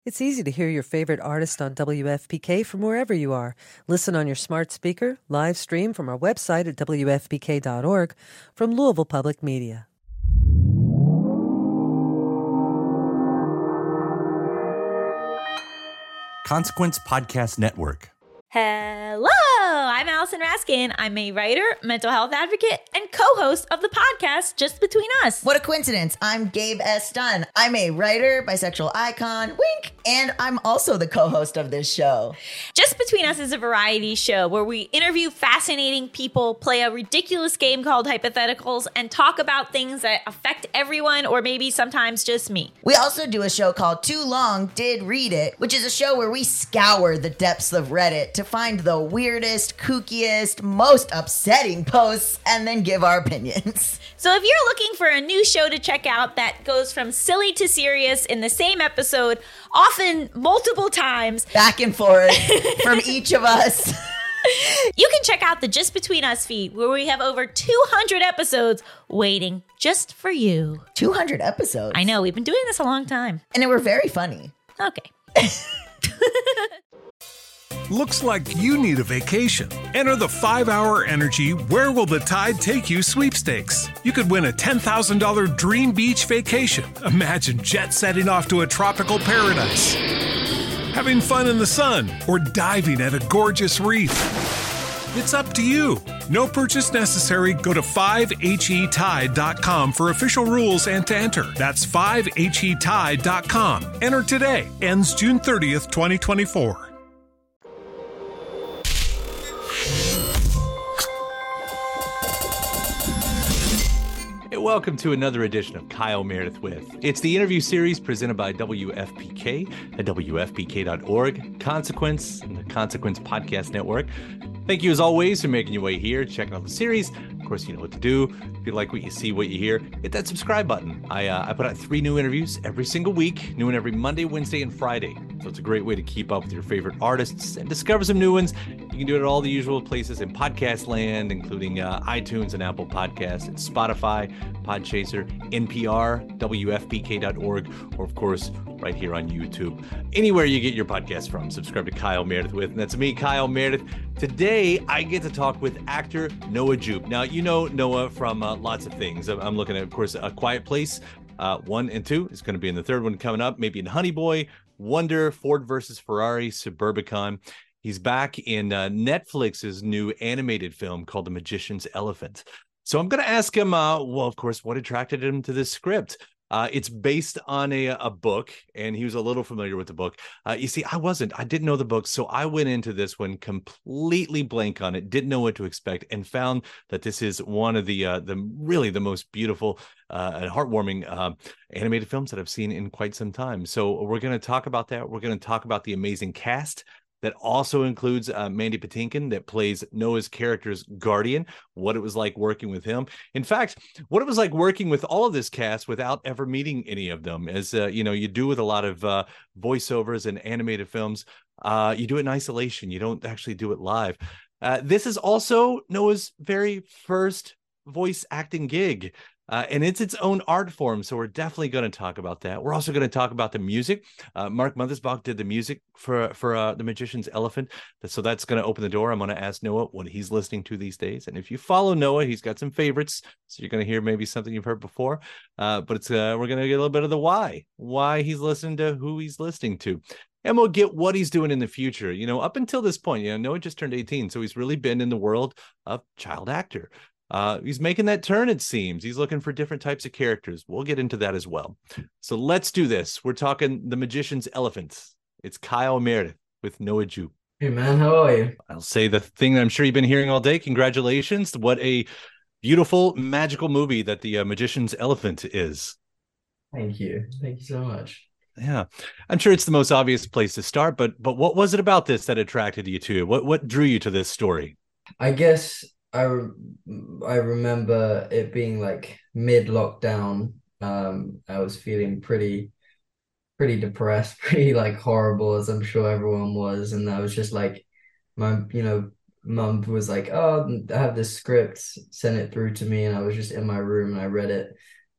It's easy to hear your favorite artist on WFPK from wherever you are. Listen on your smart speaker, live stream from our website at WFPK.org from Louisville Public Media. Consequence Podcast Network. Hello, I'm Allison Raskin. I'm a writer, mental health advocate, and co-host of the podcast Just Between Us. What a coincidence. I'm Gabe S. Dunn. I'm a writer, bisexual icon, wink, and I'm also the co-host of this show. Just Between Us is a variety show where we interview fascinating people, play a ridiculous game called Hypotheticals, and talk about things that affect everyone or maybe sometimes just me. We also do a show called Too Long Did Read It, which is a show where we scour the depths of Reddit to find the weirdest, kookiest, most upsetting posts and then give our opinions. So if you're looking for a new show to check out that goes from silly to serious in the same episode, often multiple times, back and forth from each of us, you can check out the Just Between Us feed where we have over 200 episodes waiting just for you. 200 episodes? I know, we've been doing this a long time. And they were very funny. Okay. Looks like you need a vacation. Enter the 5-Hour Energy Where Will the Tide Take You sweepstakes. You could win a $10,000 dream beach vacation. Imagine jet setting off to a tropical paradise, having fun in the sun, or diving at a gorgeous reef. It's up to you. No purchase necessary. Go to 5HETide.com for official rules and to enter. That's 5HETide.com. Enter today. Ends June 30th, 2024. Welcome to another edition of Kyle Meredith With. It's the interview series presented by WFPK at WFPK.org, Consequence, and the Consequence Podcast Network. Thank you, as always, for making your way here, checking out the series. Of course, you know what to do. If you like what you see, what you hear, hit that subscribe button. I put out 3 new interviews every single week, new one every Monday, Wednesday, and Friday. So it's a great way to keep up with your favorite artists and discover some new ones. You can do it at all the usual places in podcast land, including iTunes and Apple Podcasts, and Spotify, Podchaser, NPR, WFPK.org, or of course, right here on YouTube. Anywhere you get your podcast from, subscribe to Kyle Meredith With, and that's me, Kyle Meredith. Today, I get to talk with actor Noah Jupe. Now, you know Noah from lots of things. I'm looking at, of course, A Quiet Place 1 and 2. It's going to be in the third one coming up, maybe in Honey Boy, Wonder, Ford versus Ferrari, Suburbicon. He's back in Netflix's new animated film called The Magician's Elephant. So I'm going to ask him, well, of course, what attracted him to this script? It's based on a book, and he was a little familiar with the book. You see, I didn't know the book, so I went into this one completely blank on it, didn't know what to expect, and found that this is one of the really the most beautiful and heartwarming animated films that I've seen in quite some time. So we're going to talk about that. We're going to talk about the amazing cast. That also includes Mandy Patinkin, that plays Noah's character's guardian, what it was like working with him. In fact, what it was like working with all of this cast without ever meeting any of them. As you do with a lot of voiceovers and animated films, you do it in isolation. You don't actually do it live. This is also Noah's very first voice acting gig. And it's its own art form, so we're definitely going to talk about that. We're also going to talk about the music. Mark Mothersbaugh did the music for The Magician's Elephant, so that's going to open the door. I'm going to ask Noah what he's listening to these days, and if you follow Noah, he's got some favorites, so you're going to hear maybe something you've heard before. But it's we're going to get a little bit of the why he's listening to who he's listening to. And we'll get what he's doing in the future. You know, up until this point, Noah just turned 18, so he's really been in the world of child actor. He's making that turn, it seems. He's looking for different types of characters. We'll get into that as well. So let's do this. We're talking The Magician's Elephant. It's Kyle Meredith with Noah Jupe. Hey, man. How are you? I'll say the thing that I'm sure you've been hearing all day. Congratulations. What a beautiful, magical movie that The Magician's Elephant is. Thank you. Thank you so much. Yeah. I'm sure it's the most obvious place to start, but what was it about this that attracted you to it? What drew you to this story? I guess I remember it being like mid-lockdown. I was feeling pretty depressed, pretty like horrible, as I'm sure everyone was. And I was just like, my mum was like, oh, I have this script, send it through to me. And I was just in my room and I read it.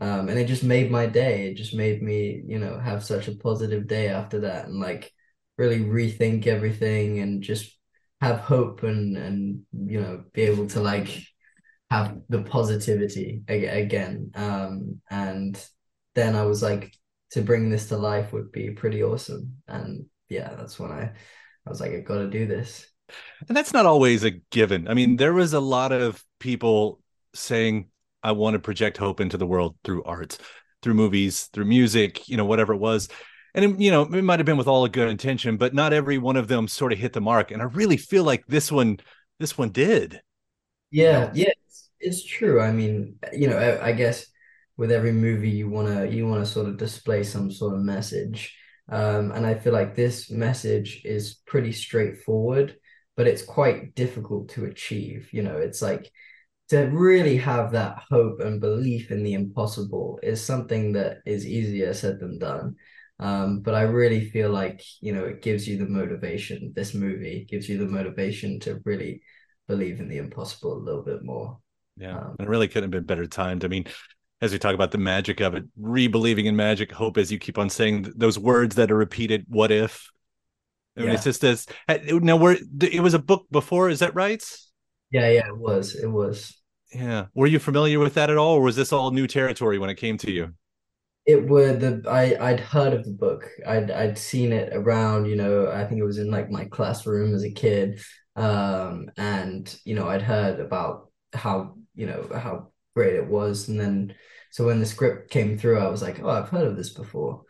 And it just made my day. It just made me, have such a positive day after that, and like really rethink everything and just have hope and be able to like have the positivity again. And then I was like, to bring this to life would be pretty awesome. And yeah, that's when I was like, I got to do this. And that's not always a given. I mean, there was a lot of people saying, I want to project hope into the world through art, through movies, through music, whatever it was. And, it might have been with all a good intention, but not every one of them sort of hit the mark. And I really feel like this one did. Yeah, yeah, it's true. I mean, I guess with every movie you wanna sort of display some sort of message. And I feel like this message is pretty straightforward, but it's quite difficult to achieve. It's like to really have that hope and belief in the impossible is something that is easier said than done. But I really feel like, it gives you the motivation. This movie gives you the motivation to really believe in the impossible a little bit more. Yeah, it really couldn't have been better timed. I mean, as we talk about the magic of it, re-believing in magic, hope, as you keep on saying those words that are repeated, what if? I mean, it's just this. Now, it was a book before, is that right? Yeah, it was. Yeah. Were you familiar with that at all, or was this all new territory when it came to you? I'd heard of the book. I'd seen it around, I think it was in like my classroom as a kid. And I'd heard about how great it was. And then so when the script came through, I was like, oh, I've heard of this before.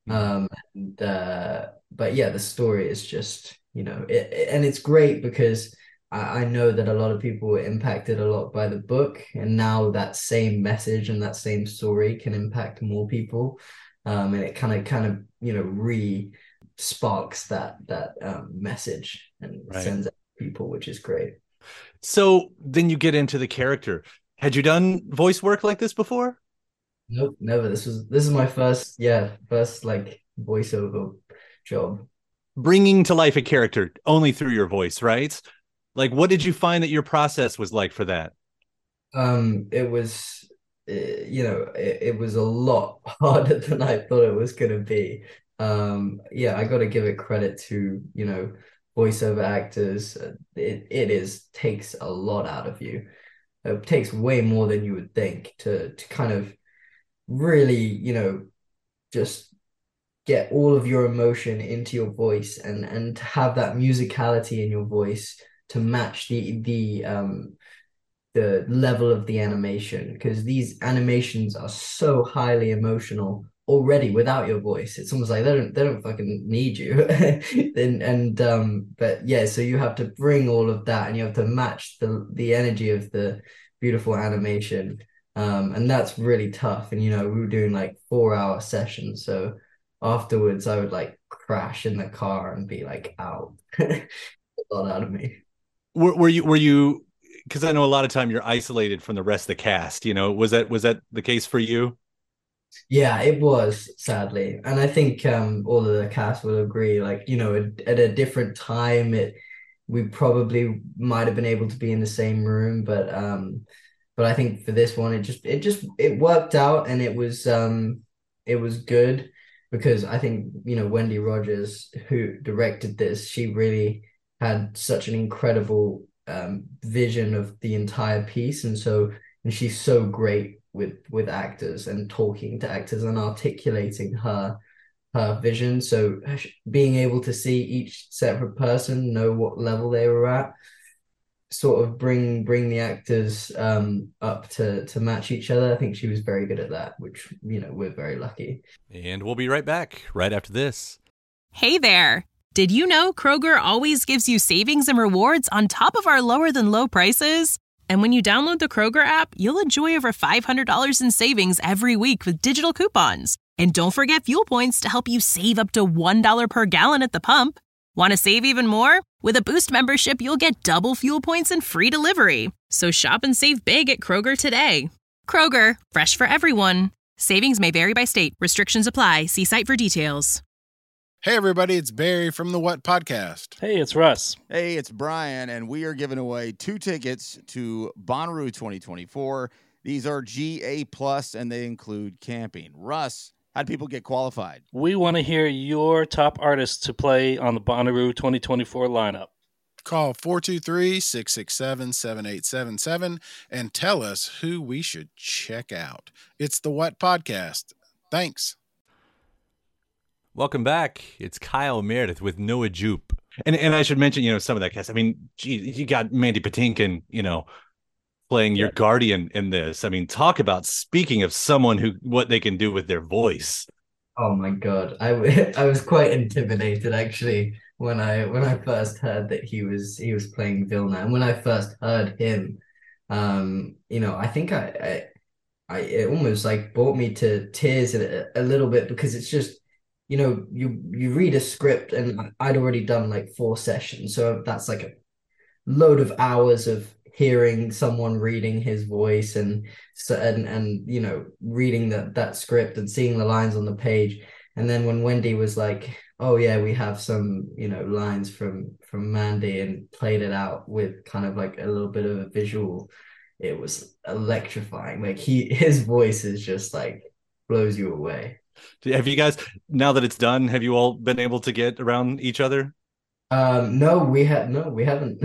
But yeah, the story is just, and it's great because I know that a lot of people were impacted a lot by the book, and now that same message and that same story can impact more people. And it kind of sparks that message and sends it to people, which is great. So then you get into the character. Had you done voice work like this before? Nope, never. This is my first like voiceover job. Bringing to life a character only through your voice, right? Like, what did you find that your process was like for that? It was, it was a lot harder than I thought it was gonna be. Yeah, I got to give it credit to, voiceover actors. It takes a lot out of you. It takes way more than you would think to kind of really, just get all of your emotion into your voice and have that musicality in your voice to match the level of the animation, because these animations are so highly emotional already without your voice. It's almost like they don't fucking need you. But yeah, so you have to bring all of that and you have to match the energy of the beautiful animation. And that's really tough. And we were doing like 4-hour sessions, so afterwards I would like crash in the car and be like out. A lot out of me. Were you because I know a lot of time you're isolated from the rest of the cast, was that the case for you? Yeah, it was, sadly. And I think all of the cast will agree, like, at a different time we probably might have been able to be in the same room, but I think for this one it worked out, and it was good because I think, Wendy Rogers, who directed this, she really had such an incredible vision of the entire piece, and she's so great with actors and talking to actors and articulating her vision. So being able to see each separate person, know what level they were at, sort of bring the actors up to match each other. I think she was very good at that, which we're very lucky. And we'll be right back right after this. Hey there. Did you know Kroger always gives you savings and rewards on top of our lower than low prices? And when you download the Kroger app, you'll enjoy over $500 in savings every week with digital coupons. And don't forget fuel points to help you save up to $1 per gallon at the pump. Want to save even more? With a Boost membership, you'll get double fuel points and free delivery. So shop and save big at Kroger today. Kroger, fresh for everyone. Savings may vary by state. Restrictions apply. See site for details. Hey, everybody, it's Barry from the What Podcast. Hey, it's Russ. Hey, it's Brian, and we are giving away 2 tickets to Bonnaroo 2024. These are GA plus, and they include camping. Russ, how do people get qualified? We want to hear your top artists to play on the Bonnaroo 2024 lineup. Call 423-667-7877 and tell us who we should check out. It's the What Podcast. Thanks. Welcome back. It's Kyle Meredith with Noah Jupe. And I should mention, some of that cast. I mean, geez, you got Mandy Patinkin, playing your guardian in this. I mean, talk about speaking of someone what they can do with their voice. Oh my God. I was quite intimidated actually when I first heard that he was playing Vilna. And when I first heard him, I think it almost like brought me to tears a little bit, because it's just, you read a script, and I'd already done like 4 sessions. So that's like a load of hours of hearing someone reading his voice and reading that script and seeing the lines on the page. And then when Wendy was like, oh yeah, we have some, lines from Mandy, and played it out with kind of like a little bit of a visual, it was electrifying. Like his voice is just like blows you away. Have you guys, now that it's done, have you all been able to get around each other? No, we haven't.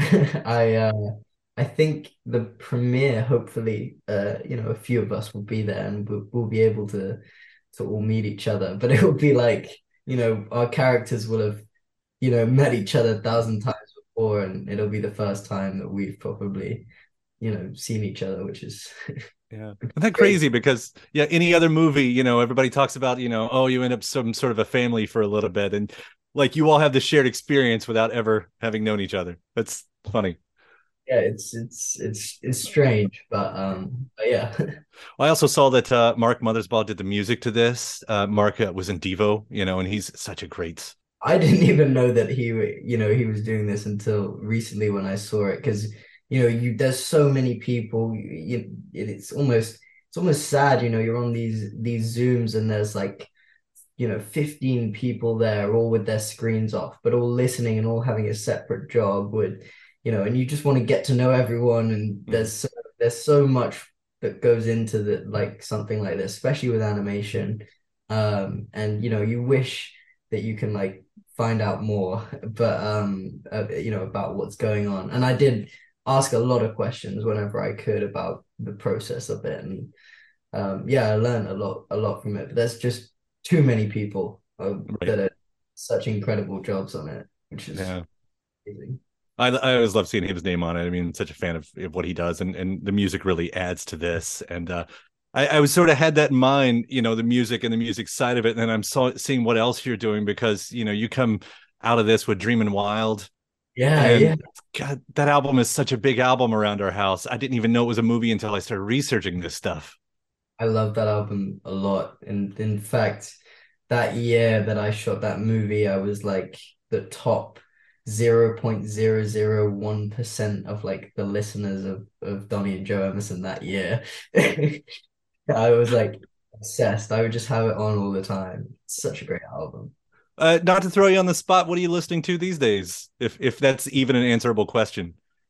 I think the premiere, hopefully, a few of us will be there, and we'll be able to all meet each other. But it will be like, our characters will have, met each other 1,000 times before, and it'll be the first time that we've probably, seen each other, which is yeah. Isn't that crazy? Because any other movie, everybody talks about, oh, you end up some sort of a family for a little bit, and like you all have the shared experience without ever having known each other. That's funny. Yeah, it's strange, but yeah. I also saw that Mark Mothersbaugh did the music to this. Mark was in Devo, and he's such a great. I didn't even know that he was doing this until recently when I saw it, because there's so many people. It's almost sad. You're on these Zooms, and there's like 15 people there, all with their screens off, but all listening and all having a separate job with. And you just want to get to know everyone, and there's so much that goes into something like this, especially with animation. And you wish that you can like find out more, but about what's going on. And I did ask a lot of questions whenever I could about the process of it, and I learned a lot from it. But there's just too many people that are such incredible jobs on it, which is amazing. I always love seeing his name on it. I mean, such a fan of what he does, and the music really adds to this. And I was sort of had that in mind, the music and the music side of it. And then I'm seeing what else you're doing, because, you come out of this with Dreamin' Wild. Yeah. God, that album is such a big album around our house. I didn't even know it was a movie until I started researching this stuff. I love that album a lot. And in fact, that year that I shot that movie, I was like the top 0.001% of like the listeners of Donnie and Joe Emerson that year. I was like obsessed. I would just have it on all the time. It's such a great album. Not to throw you on the spot, what are you listening to these days? If that's even an answerable question.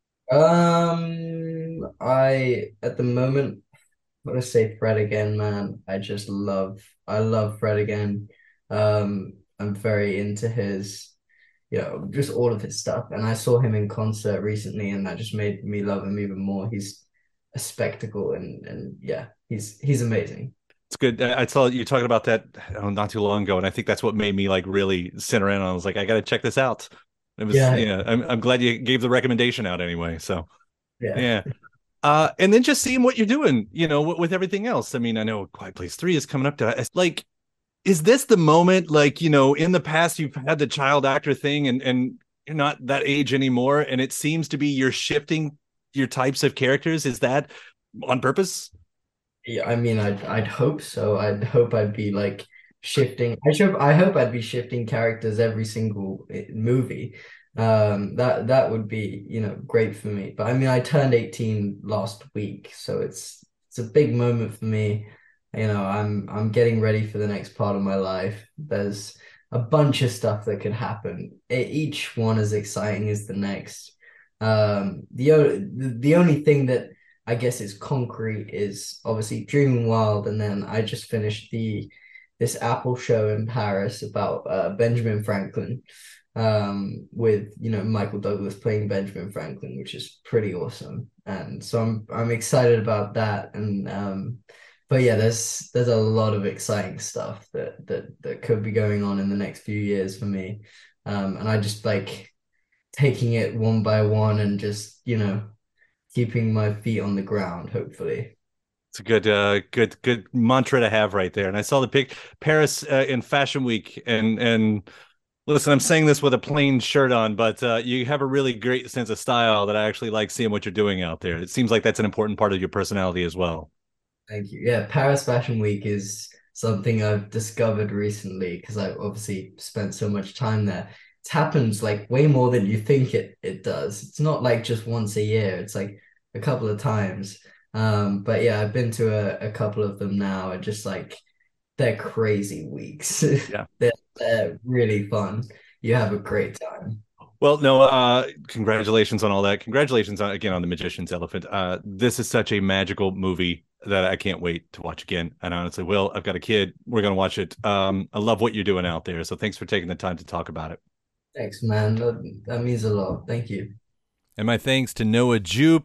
I at the moment, I'm gonna say Fred again, man. I love Fred again. I'm very into his, just all of his stuff. And I saw him in concert recently, and that just made me love him even more. He's a spectacle, and yeah, he's amazing. It's good. I saw you talking about that not too long ago, and I think that's what made me like really sit around. I was like, I got to check this out. It was, I'm glad you gave the recommendation out anyway. So, yeah. And then just seeing what you're doing, with everything else. I mean, I know Quiet Place 3 is coming up to like, is this the moment? Like, in the past you've had the child actor thing, and you're not that age anymore, and it seems to be you're shifting your types of characters. Is that on purpose? Yeah, I mean, I'd hope so. I'd hope I'd be like shifting. I hope I'd be shifting characters every single movie. That would be, great for me. But I mean, I turned 18 last week, so it's a big moment for me. I'm getting ready for the next part of my life. There's a bunch of stuff that could happen. Each one as exciting as the next. The only thing that I guess is concrete is obviously Dreaming Wild, and then I just finished this Apple show in Paris about Benjamin Franklin, with Michael Douglas playing Benjamin Franklin, which is pretty awesome. And so I'm excited about that. And but yeah, there's a lot of exciting stuff that could be going on in the next few years for me. And I just like taking it one by one and just keeping my feet on the ground, hopefully. It's a good mantra to have right there. And I saw the pic Paris in Fashion Week, and listen, I'm saying this with a plain shirt on, but you have a really great sense of style that I actually like seeing what you're doing out there. It seems like that's an important part of your personality as well. Thank you. Yeah, Paris Fashion Week is something I've discovered recently because I've obviously spent so much time there. It happens like way more than you think it does. It's not like just once a year. It's like a couple of times. But yeah, I've been to a couple of them now, and just like they're crazy weeks. Yeah. They're really fun. You have a great time. Well, no, congratulations on all that. Congratulations again on The Magician's Elephant. This is such a magical movie that I can't wait to watch again. And honestly, Will, I've got a kid. We're going to watch it. I love what you're doing out there. So thanks for taking the time to talk about it. Thanks, man. That means a lot. Thank you. And my thanks to Noah Jupe.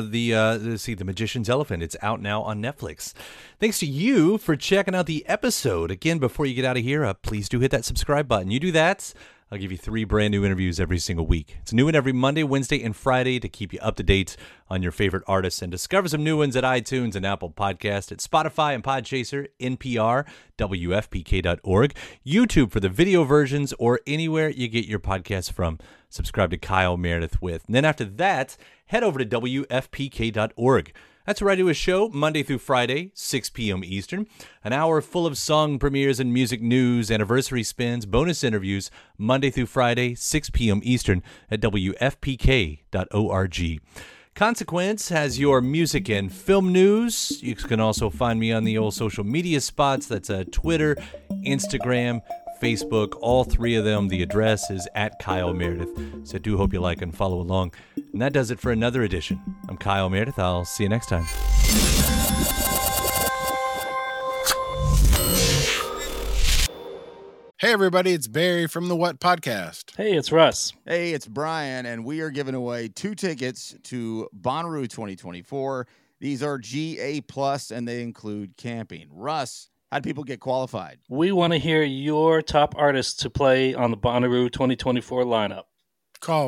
The Magician's Elephant. It's out now on Netflix. Thanks to you for checking out the episode. Again, before you get out of here, please do hit that subscribe button. You do that, I'll give you 3 brand new interviews every single week. It's new one every Monday, Wednesday, and Friday to keep you up to date on your favorite artists, and discover some new ones at iTunes and Apple Podcast, at Spotify and Podchaser, NPR, WFPK.org, YouTube for the video versions, or anywhere you get your podcasts from. Subscribe to Kyle Meredith With. And then after that, head over to WFPK.org. That's where I do a show Monday through Friday, 6 p.m. Eastern. An hour full of song premieres and music news, anniversary spins, bonus interviews, Monday through Friday, 6 p.m. Eastern at WFPK.org. Consequence has your music and film news. You can also find me on the old social media spots. That's Twitter, Instagram, Facebook, all 3 of them. The address is at Kyle Meredith. So I do hope you like and follow along. And that does it for another edition. I'm Kyle Meredith. I'll see you next time. Hey, everybody, it's Barry from the What Podcast. Hey, it's Russ. Hey, it's Brian, and we are giving away 2 tickets to Bonnaroo 2024. These are GA+, and they include camping. Russ, how do people get qualified? We want to hear your top artists to play on the Bonnaroo 2024 lineup. Call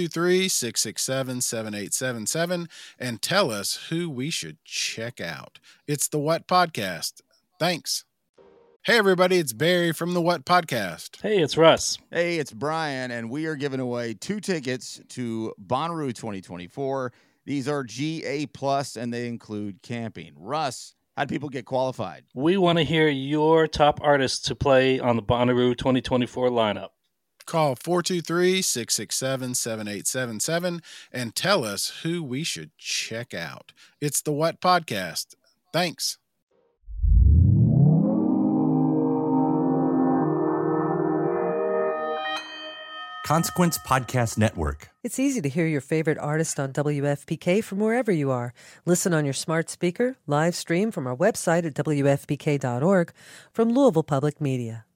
423-667-7877 and tell us who we should check out. It's the What Podcast. Thanks. Hey, everybody, it's Barry from the What Podcast. Hey, it's Russ. Hey, it's Brian, and we are giving away 2 tickets to Bonnaroo 2024. These are GA+, and they include camping. Russ, how do people get qualified? We want to hear your top artists to play on the Bonnaroo 2024 lineup. Call 423-667-7877 and tell us who we should check out. It's the What Podcast. Thanks. Consequence Podcast Network. It's easy to hear your favorite artist on WFPK from wherever you are. Listen on your smart speaker, live stream from our website at WFPK.org, from Louisville Public Media.